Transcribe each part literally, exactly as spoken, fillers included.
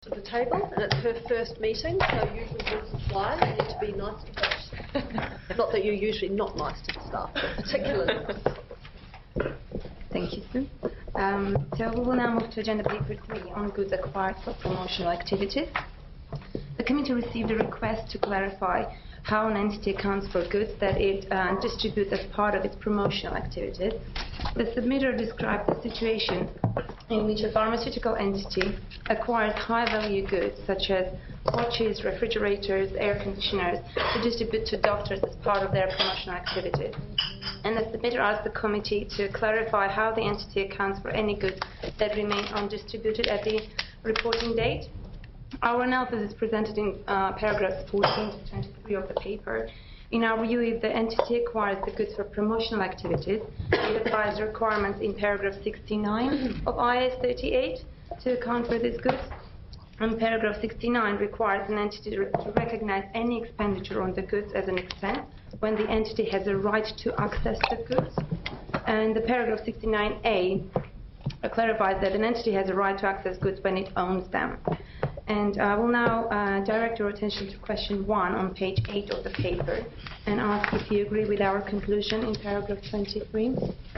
to the table, and it's her first meeting, so usually rules apply. You need to be nice to folks. Not that you're usually not nice to the staff, but particularly nice. Thank you, Sue. Um, so we will now move to agenda paper three on goods acquired for promotional activities. The committee received a request to clarify how an entity accounts for goods that it uh, distributes as part of its promotional activities. The submitter described the situation in which a pharmaceutical entity acquires high-value goods such as watches, refrigerators, air conditioners to distribute to doctors as part of their promotional activities. And the submitter asked the committee to clarify how the entity accounts for any goods that remain undistributed at the reporting date. Our analysis is presented in uh, paragraphs fourteen to twenty-three of the paper. In our view, if the entity acquires the goods for promotional activities, it applies the requirements in paragraph sixty-nine of I A S thirty-eight to account for these goods. And paragraph sixty-nine requires an entity to recognize any expenditure on the goods as an expense when the entity has a right to access the goods. And the paragraph sixty-nine A clarifies that an entity has a right to access goods when it owns them. And I will now uh, direct your attention to question one on page eight of the paper and ask if you agree with our conclusion in paragraph twenty-three.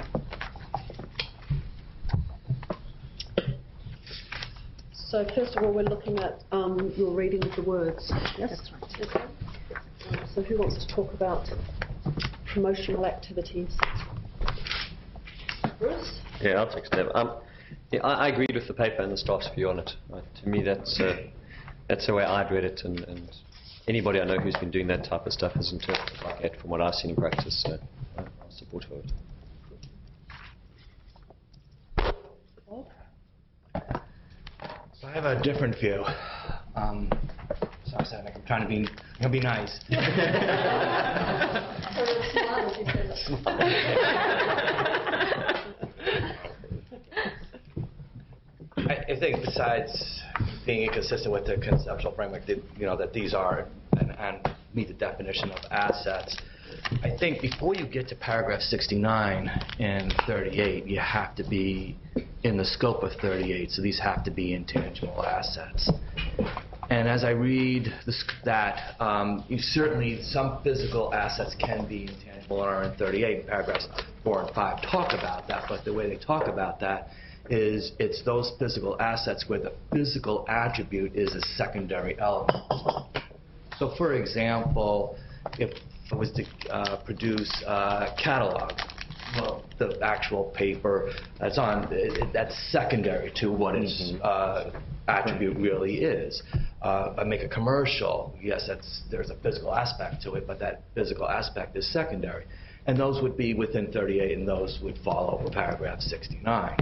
So first of all, we're looking at um, your reading of the words. Yes, that's right. Okay. Um, so who wants to talk about promotional activities? Bruce? Yeah, I'll take a stab. Um, yeah, I, I agreed with the paper and the staff's view on it. Right? To me, that's uh, that's the way I'd read it, and, and anybody I know who's been doing that type of stuff has interpreted like that from what I've seen in practice. So I'm supportive of it. I have a different view. Um, so I said, like, I'm trying to be, I'm be nice. I, I think besides being inconsistent with the conceptual framework, that, you know, that these are and, and meet the definition of assets, I think before you get to paragraph sixty-nine and thirty-eight, you have to be in the scope of thirty-eight, so these have to be intangible assets. And as I read this, that, um, you certainly some physical assets can be intangible and are in thirty-eight. Paragraphs four and five talk about that, but the way they talk about that is it's those physical assets where the physical attribute is a secondary element. So, for example, if I was to uh, produce a catalog, well, the actual paper that's on, it, that's secondary to what its uh, attribute really is. Uh, I make a commercial, yes, that's, there's a physical aspect to it, but that physical aspect is secondary. And those would be within thirty-eight, and those would fall over paragraph sixty-nine.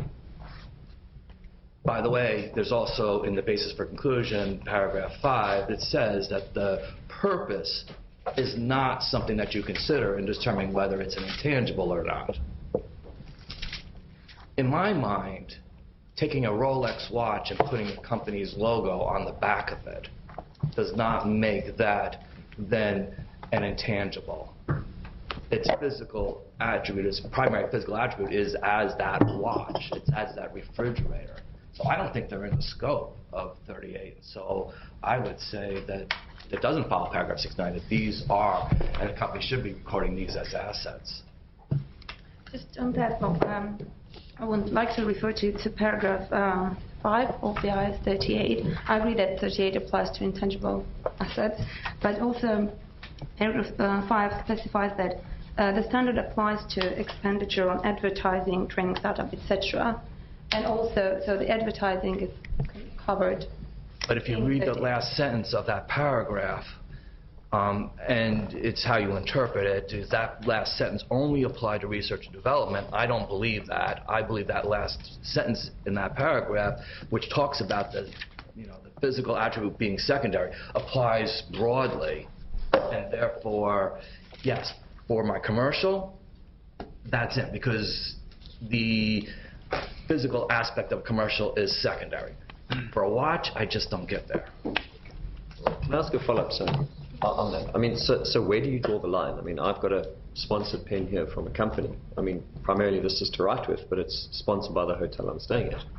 By the way, there's also in the basis for conclusion, paragraph five, that says that the purpose is not something that you consider in determining whether it's an intangible or not. In my mind, taking a Rolex watch and putting a company's logo on the back of it does not make that then an intangible. Its physical attribute, its primary physical attribute is as that watch, it's as that refrigerator. So I don't think they're in the scope of thirty-eight. So I would say that it doesn't follow paragraph sixty-nine, that these are, and the company should be recording these as assets. Just on that, Bob, um, I would like to refer to, to paragraph uh, five of the I A S thirty-eight. I agree that thirty-eight applies to intangible assets, but also paragraph uh, five specifies that uh, the standard applies to expenditure on advertising, training, startup, et cetera. And also, so the advertising is covered. But if you read the last sentence of that paragraph, um, and it's how you interpret it, does that last sentence only apply to research and development? I don't believe that. I believe that last sentence in that paragraph, which talks about the, you know, the physical attribute being secondary, applies broadly. And therefore, yes, for my commercial, that's it, because the physical aspect of commercial is secondary. For a watch, I just don't get there. Can I ask a follow-up, sir, on that? I mean, so, so where do you draw the line? I mean, I've got a sponsored pen here from a company. I mean, primarily this is to write with, but it's sponsored by the hotel I'm staying at.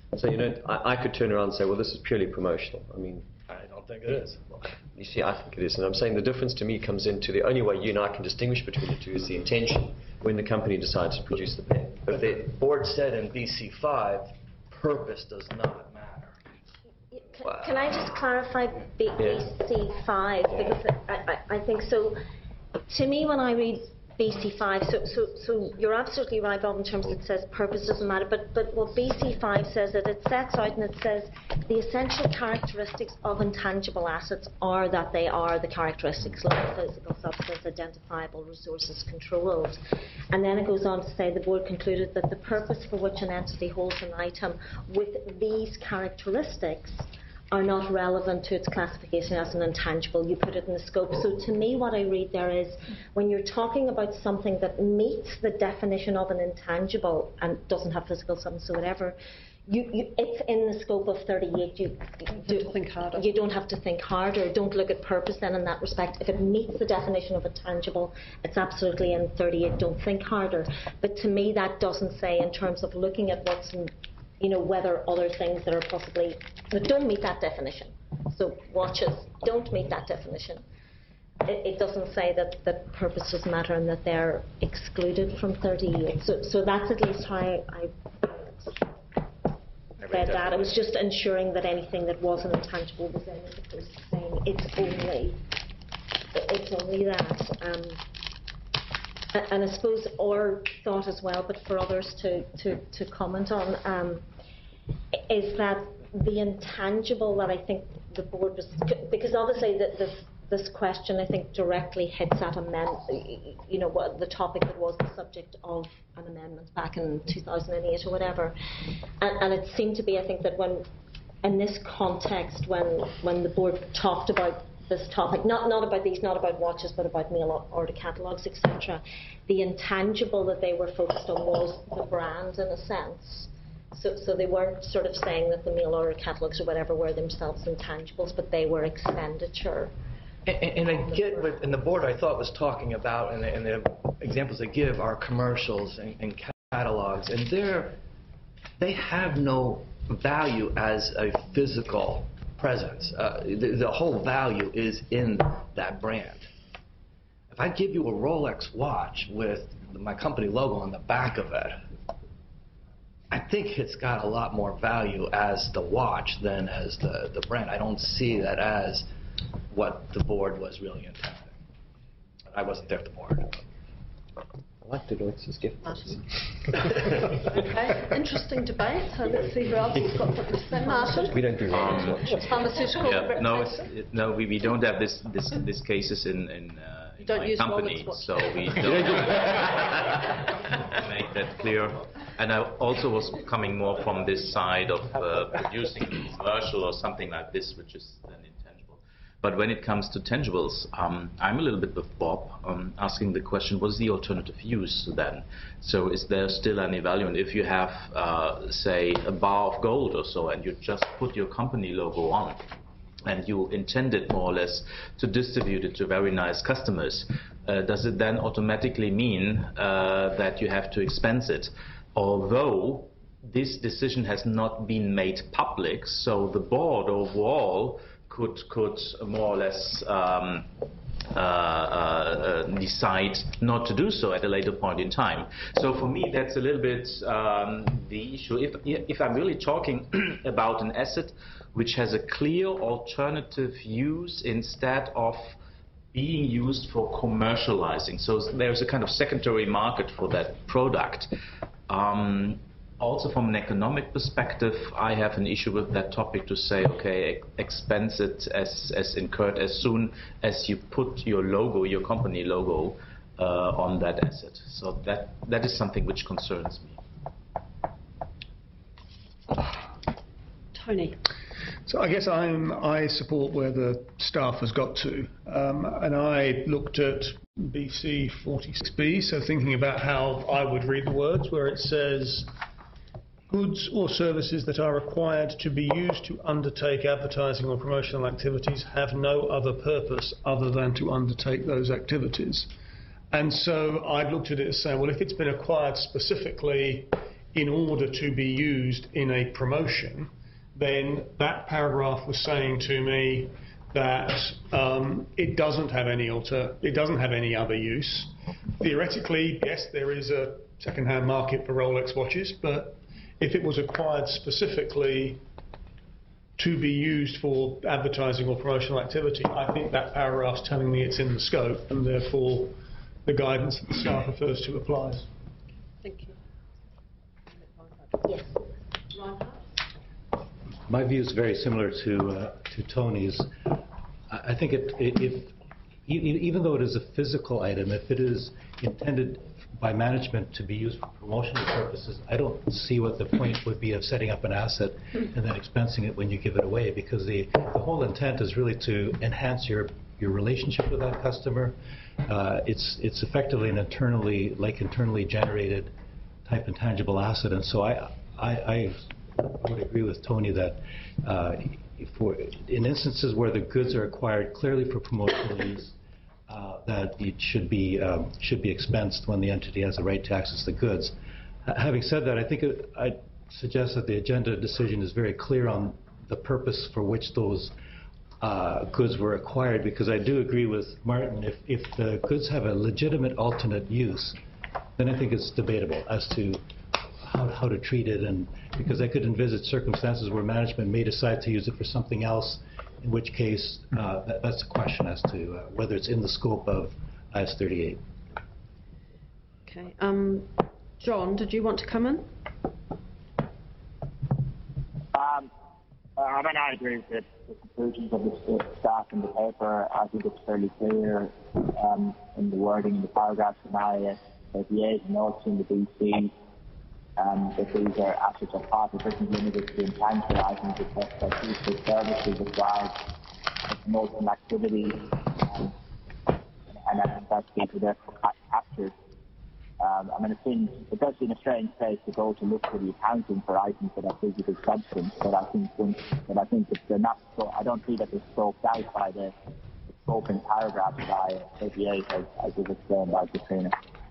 So, you know, I, I could turn around and say, well, this is purely promotional. I mean, I don't think it is. you see, I think it is. And I'm saying the difference to me comes into the only way you and I can distinguish between the two is the intention when the company decides to produce the pen. But the board said in B C five, purpose does not matter. Can, can I just clarify B C five? Because I, I, I think so. To me, when I read B C five, so, so, so you're absolutely right, Bob, in terms of it says purpose doesn't matter, but, but what B C five says is it sets out and it says the essential characteristics of intangible assets are that they are the characteristics like physical substance, identifiable resources, controlled. And then it goes on to say the board concluded that the purpose for which an entity holds an item with these characteristics are not relevant to its classification as an intangible. You put it in the scope. So to me, what I read there is when you're talking about something that meets the definition of an intangible and doesn't have physical substance or whatever, you, you, it's in the scope of thirty-eight. You, you, do, to think harder. you don't have to think harder. Don't look at purpose then in that respect. If it meets the definition of a tangible, it's absolutely in thirty-eight. Don't think harder. But to me, that doesn't say in terms of looking at what's in, you know, whether other things that are possibly, that don't meet that definition. So watches don't meet that definition. It, it doesn't say that, that purpose doesn't matter and that they're excluded from thirty-eight. So, so that's at least how I, I read that. It was just ensuring that anything that wasn't intangible was in it, opposed to saying it's only, it's only that. Um, And I suppose our thought as well, but for others to, to, to comment on, um, is that the intangible that I think the board was, because obviously the, the, this question I think directly hits at amend, you know, what the topic that was the subject of an amendment back in two thousand eight or whatever, and, and it seemed to be, I think, that when in this context, when when the board talked about this topic, not not about these, not about watches, but about mail order catalogues, et cetera. The intangible that they were focused on was the brand, in a sense. So, so they weren't sort of saying that the mail order catalogues or whatever were themselves intangibles, but they were expenditure. And, and I get what, and the board I thought was talking about, and the, and the examples they give are commercials and, and catalogs, and they're they have no value as a physical presence. Uh, the, the whole value is in that brand. If I give you a Rolex watch with my company logo on the back of it, I think it's got a lot more value as the watch than as the, the brand. I don't see that as what the board was really intending. I wasn't there at the board. I like Deloitte's gift. Okay, interesting debate. So let's see who else has got something to say. Martin? We don't do Rolex watches. Pharmaceutical Yeah, no, it's, reputation? it, no, we, we don't have this this these cases in in, uh, in don't my use company, Rolex watches. so we don't make that clear. And I also was coming more from this side of uh, producing a commercial or something like this, which is then intangible. But when it comes to tangibles, um, I'm a little bit with Bob, um, asking the question: what is the alternative use then? So is there still any value? And if you have, uh, say, a bar of gold or so, and you just put your company logo on, and you intended more or less to distribute it to very nice customers, uh, does it then automatically mean uh, that you have to expense it? Although this decision has not been made public, so the board overall could could more or less um, uh, uh, decide not to do so at a later point in time. So for me, that's a little bit um, the issue. If if I'm really talking about an asset which has a clear alternative use instead of being used for commercializing, so there's a kind of secondary market for that product. Um, also from an economic perspective, I have an issue with that topic to say, okay, expense it as, as incurred as soon as you put your logo, your company logo, uh, on that asset. So that, that is something which concerns me. Tony? So I guess I'm, I support where the staff has got to, um, and I looked at B C forty-six B, so thinking about how I would read the words, where it says, goods or services that are required to be used to undertake advertising or promotional activities have no other purpose other than to undertake those activities. And so I looked at it as saying, well, if it's been acquired specifically in order to be used in a promotion, then that paragraph was saying to me that um, it doesn't have any alter, it doesn't have any other use. Theoretically, yes, there is a second-hand market for Rolex watches, but if it was acquired specifically to be used for advertising or promotional activity, I think that paragraph's telling me it's in the scope, and therefore the guidance that the staff refers to applies. Thank you. Yes. My view is very similar to uh, to Tony's. I I think it, it, if e- e- even though it is a physical item, if it is intended by management to be used for promotional purposes, I don't see what the point would be of setting up an asset and then expensing it when you give it away, because the, the whole intent is really to enhance your your relationship with that customer. Uh, it's it's effectively an internally like internally generated type intangible asset, and so I I. I I would agree with Tony that uh, for, in instances where the goods are acquired clearly for promotional use, uh, that it should be um, should be expensed when the entity has the right to access the goods. Uh, having said that, I think it, I suggest that the agenda decision is very clear on the purpose for which those uh, goods were acquired, because I do agree with Martin, if, if the goods have a legitimate alternate use, then I think it's debatable as to How, how to treat it, and because I could envisage circumstances where management may decide to use it for something else, in which case uh, that, that's a question as to uh, whether it's in the scope of I S thirty-eight. Okay. Um, John, did you want to come in? Um, I mean, I agree with the, the conclusions of the staff in the paper. I think it's fairly clear um, in the wording in the paragraphs in I S thirty-eight and also in the B C. Um, that these are assets of part, it isn't limited to intangible items, except that these are services required for promotional activity, um, and I think that people therefore captured. Um, I mean, it seems, it does seem a strange place to go to look for the accounting for items that are physical substance, but I think, but I think that they're not, so I don't see that they're scoped out by the, the scope in paragraph by thirty-eight, as, as was explained by Katrina.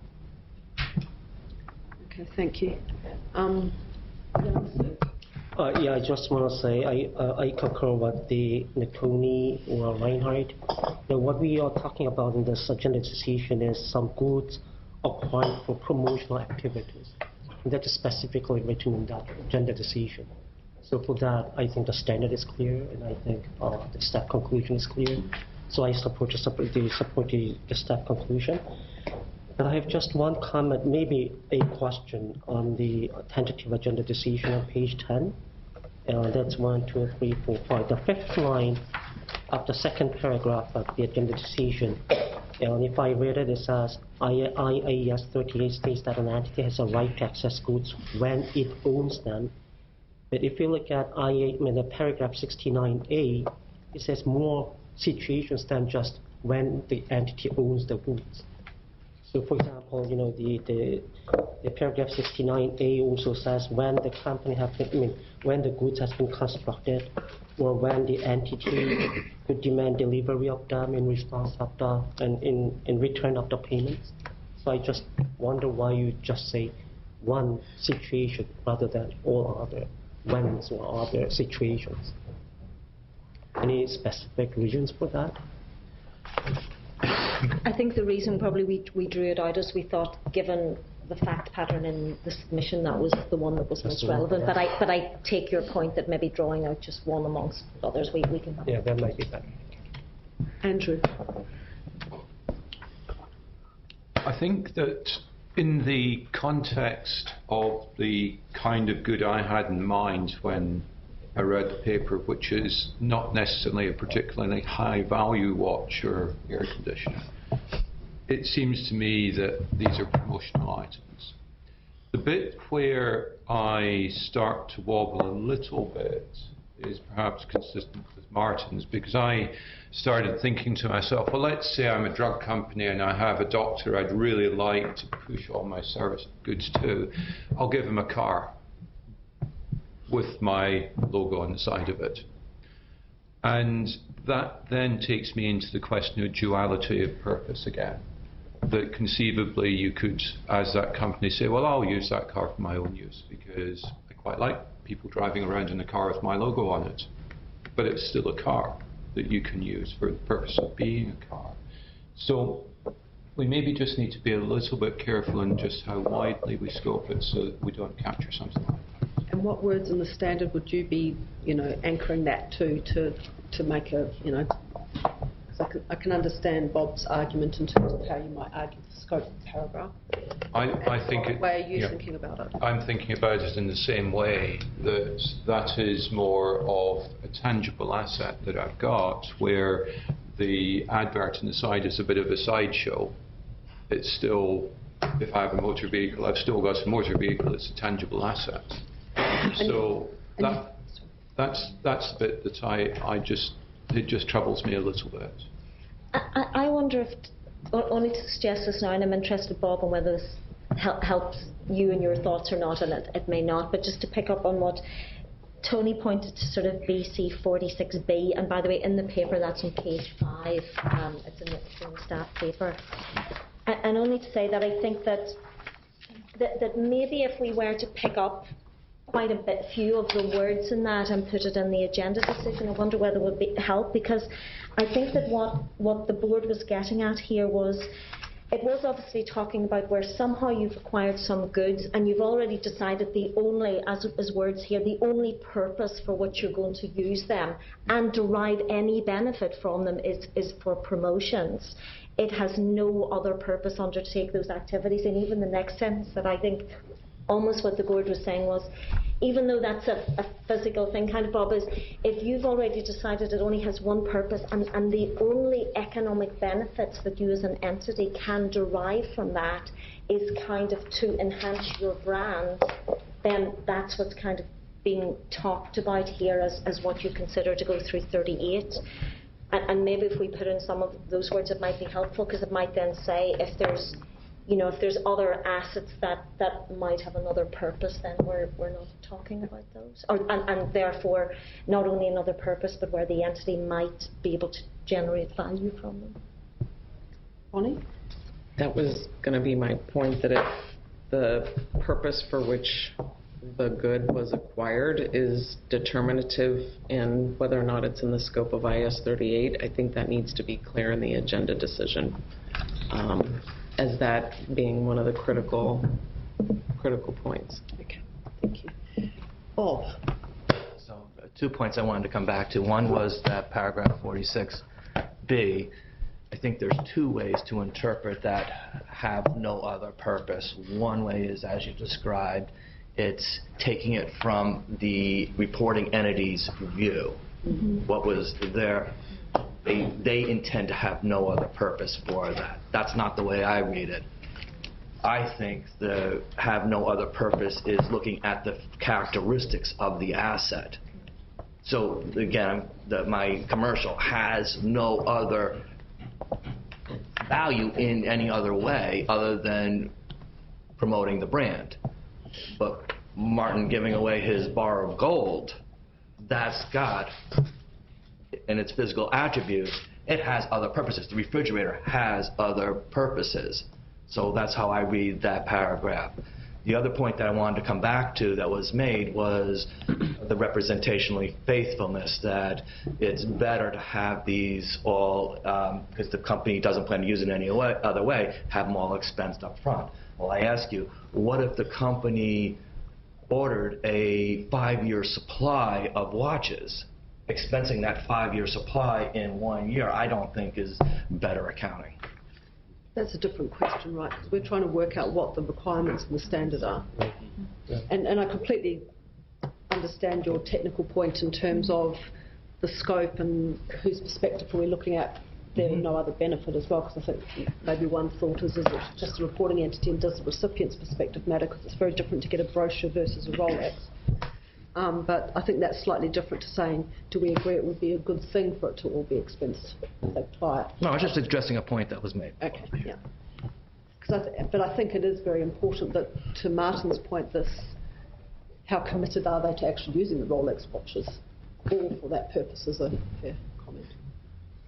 Okay, thank you. Um, uh, yeah, I just want to say I uh, I concur with the Niconi or Reinhardt. Now, what we are talking about in this agenda decision is some goods acquired for promotional activities. And that is specifically written in that agenda decision. So for that, I think the standard is clear, and I think uh, the staff conclusion is clear. So I support the, support the, support the, the staff conclusion. But I have just one comment, maybe a question on the tentative agenda decision on page ten. Uh, that's one, two, three, four, five. The fifth line of the second paragraph of the agenda decision, and if I read it, it says I A S thirty-eight states that an entity has a right to access goods when it owns them. But if you look at I A, I mean, the paragraph sixty-nine A, it says more situations than just when the entity owns the goods. So, for example, you know, the, the, the paragraph sixty-nine A also says when the company have been, I mean, when the goods has been constructed, or when the entity could demand delivery of them in response of the, and in, in return of the payments. So I just wonder why you just say one situation rather than all other whens or other situations. Any specific reasons for that? I think the reason probably we, we drew it out is we thought, given the fact pattern in the submission, that was the one that was That's most one, relevant. yeah. But I but I take your point that maybe drawing out just one amongst others, we, we can have. Yeah, that might be better. Andrew. I think that in the context of the kind of good I had in mind when I read the paper, which is not necessarily a particularly high value watch or air conditioner, it seems to me that these are promotional items. The bit where I start to wobble a little bit is perhaps consistent with Martin's, because I started thinking to myself, well, let's say I'm a drug company and I have a doctor I'd really like to push all my service goods to. I'll give him a car with my logo on the side of it. And that then takes me into the question of duality of purpose again. that conceivably you could, as that company, say, well, I'll use that car for my own use because I quite like people driving around in a car with my logo on it. But it's still a car that you can use for the purpose of being a car. So we maybe just need to be a little bit careful in just how widely we scope it so that we don't capture something like that. And what words in the standard would you be, you know, anchoring that to, to, to make a, you know, because I can, I can understand Bob's argument in terms of how you might argue the scope of the paragraph. I, I think What it, way are you yeah. thinking about it? I'm thinking about it in the same way, that that is more of a tangible asset that I've got, where the advert on the side is a bit of a sideshow. It's still, if I have a motor vehicle, I've still got a motor vehicle, it's a tangible asset. So that, that's, that's the bit that I, I just, it just troubles me a little bit. I, I wonder if, only to suggest this now, and I'm interested, Bob, on whether this hel helps you and your thoughts or not, and it, it may not, but just to pick up on what Tony pointed to, sort of B C forty-six B, and by the way, in the paper, that's on page five, um, it's, in the, it's in the staff paper. And, and only to say that I think that, that, that maybe if we were to pick up quite a bit, few of the words in that and put it in the agenda decision, I wonder whether it would be, help, because I think that what, what the board was getting at here was, it was obviously talking about where somehow you've acquired some goods and you've already decided the only, as, as words here, the only purpose for which you're going to use them and derive any benefit from them is, is for promotions. It has no other purpose to undertake those activities. And even the next sentence that I think almost what the board was saying was, even though that's a, a physical thing, kind of, Bob, is if you've already decided it only has one purpose and, and the only economic benefits that you as an entity can derive from that is kind of to enhance your brand, then that's what's kind of being talked about here as, as what you consider to go through thirty-eight. And, and maybe if we put in some of those words, it might be helpful, because it might then say if there's you know, if there's other assets that, that might have another purpose, then we're, we're not talking about those. Or, and, and therefore, not only another purpose, but where the entity might be able to generate value from them. Bonnie? That was going to be my point, that if the purpose for which the good was acquired is determinative in whether or not it's in the scope of I S thirty-eight, I think that needs to be clear in the agenda decision. Um, as that being one of the critical critical points. Okay, thank you. Bob? So, uh, two points I wanted to come back to. One was that paragraph forty-six B. I think there's two ways to interpret that have no other purpose. One way is, as you described, it's taking it from the reporting entity's view. Mm-hmm. What was there? They, they intend to have no other purpose for that. That's not the way I read it. I think the have no other purpose is looking at the characteristics of the asset. So again, the, my commercial has no other value in any other way other than promoting the brand. But Martin giving away his bar of gold, that's got, in its physical attributes, it has other purposes. The refrigerator has other purposes. So that's how I read that paragraph. The other point that I wanted to come back to that was made was the representationally faithfulness, that it's better to have these all, because um, the company doesn't plan to use it any way, other way, have them all expensed up front. Well, I ask you, what if the company ordered a five-year supply of watches? Expensing that five-year supply in one year, I don't think is better accounting. That's a different question, right? Because we're trying to work out what the requirements and the standard are. Yeah. And, and I completely understand your technical point in terms of the scope and whose perspective are we looking at. There mm-hmm. no other benefit as well, because I think maybe one thought is, is it just a reporting entity, and does the recipient's perspective matter, because it's very different to get a brochure versus a Rolex. Um, but I think that's slightly different to saying, do we agree it would be a good thing for it to all be expensed as they apply it? No, I was just addressing a point that was made. Okay, yeah. I th but I think it is very important that, to Martin's point, this, how committed are they to actually using the Rolex watches, all for that purpose is a fair comment.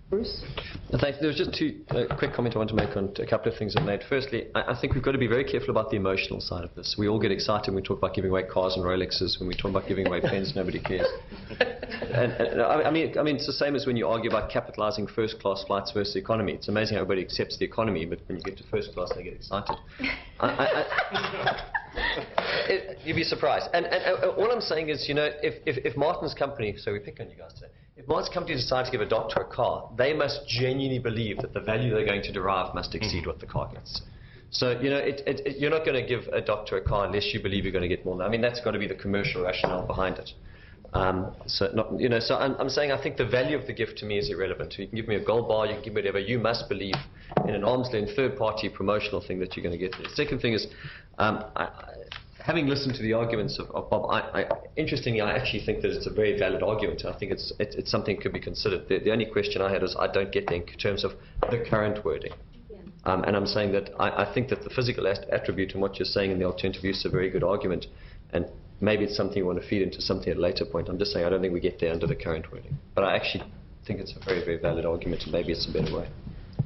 Bruce? Thanks. There was just two uh, quick comments I want to make on a couple of things I've made. Firstly, I, I think we've got to be very careful about the emotional side of this. We all get excited when we talk about giving away cars and Rolexes. When we talk about giving away pens, nobody cares. And, and I, I mean, I mean, it's the same as when you argue about capitalising first-class flights versus economy. It's amazing how everybody accepts the economy, but when you get to first class, they get excited. I, I, I, it, you'd be surprised. And, and uh, all I'm saying is, you know, if, if, if Martin's company, so we pick on you guys today, if Martin's company decides to give a doctor a car, they must genuinely believe that the value they're going to derive must exceed what the car gets. So, you know, it, it, it, you're not going to give a doctor a car unless you believe you're going to get more. I mean, that's got to be the commercial rationale behind it. Um, so, not, you know, so I'm, I'm saying I think the value of the gift to me is irrelevant. You can give me a gold bar, you can give me whatever. You must believe in an arm's length third-party promotional thing that you're going to get there. The second thing is, um, I, I, having listened to the arguments of, of Bob, I, I, interestingly, I actually think that it's a very valid argument. I think it's, it, it's something that could be considered. The, the only question I had is I don't get there in terms of the current wording. Yeah. Um, and I'm saying that I, I think that the physical attribute and what you're saying in the alternative use is a very good argument. And maybe it's something you want to feed into something at a later point. I'm just saying I don't think we get there under the current wording. But I actually think it's a very, very valid argument, and maybe it's a better way.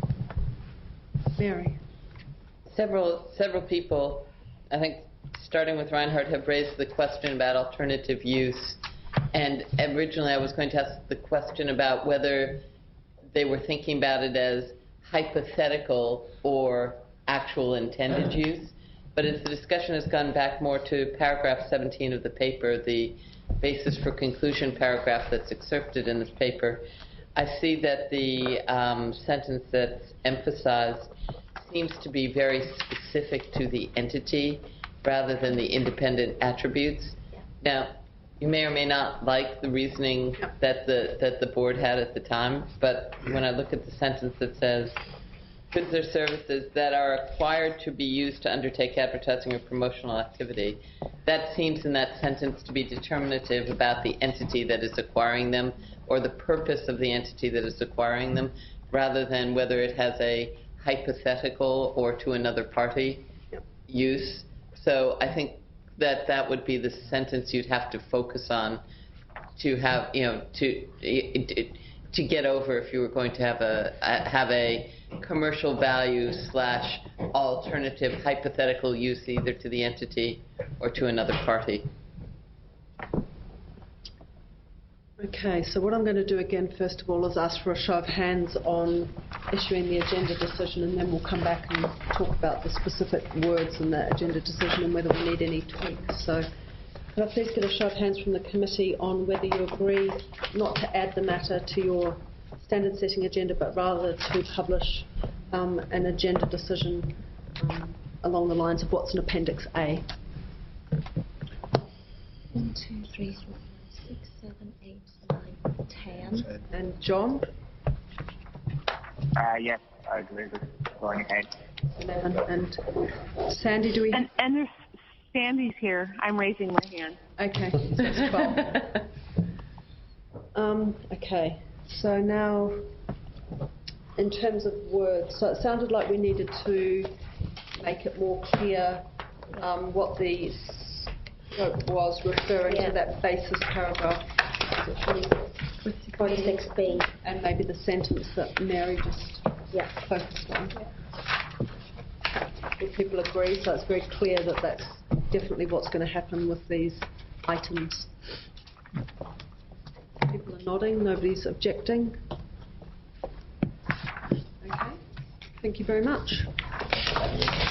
Mary. Several, several people, I think, starting with Reinhard, have raised the question about alternative use. And originally I was going to ask the question about whether they were thinking about it as hypothetical or actual intended use. But as the discussion has gone back more to paragraph seventeen of the paper, the basis for conclusion paragraph that's excerpted in this paper, I see that the um, sentence that's emphasized seems to be very specific to the entity rather than the independent attributes. Now, you may or may not like the reasoning that the, that the board had at the time, but when I look at the sentence that says, goods or services that are acquired to be used to undertake advertising or promotional activity, that seems in that sentence to be determinative about the entity that is acquiring them or the purpose of the entity that is acquiring them, rather than whether it has a hypothetical or to another party yep. use. So I think that that would be the sentence you'd have to focus on to have, you know, to to get over if you were going to have a have a commercial value slash alternative hypothetical use either to the entity or to another party. Okay, so what I'm going to do again, first of all, is ask for a show of hands on issuing the agenda decision, and then we'll come back and talk about the specific words in that agenda decision and whether we need any tweaks. So could I please get a show of hands from the committee on whether you agree not to add the matter to your standard setting agenda, but rather to publish um, an agenda decision um, along the lines of what's in Appendix A? One, two, three, four, five, six, seven, eight, nine, ten. And John? Uh, yes, I agree with going ahead. eleven. And Sandy, do we... And, and there's Sandy's here. I'm raising my hand. Okay, so it's twelve. um, okay, so now, in terms of words, so it sounded like we needed to make it more clear um, what the scope was, referring yeah. to that basis paragraph. twenty-six B. And maybe the sentence that Mary just yeah. focused on. If people agree, so it's very clear that that's definitely what's going to happen with these items. People are nodding, nobody's objecting. Okay, thank you very much.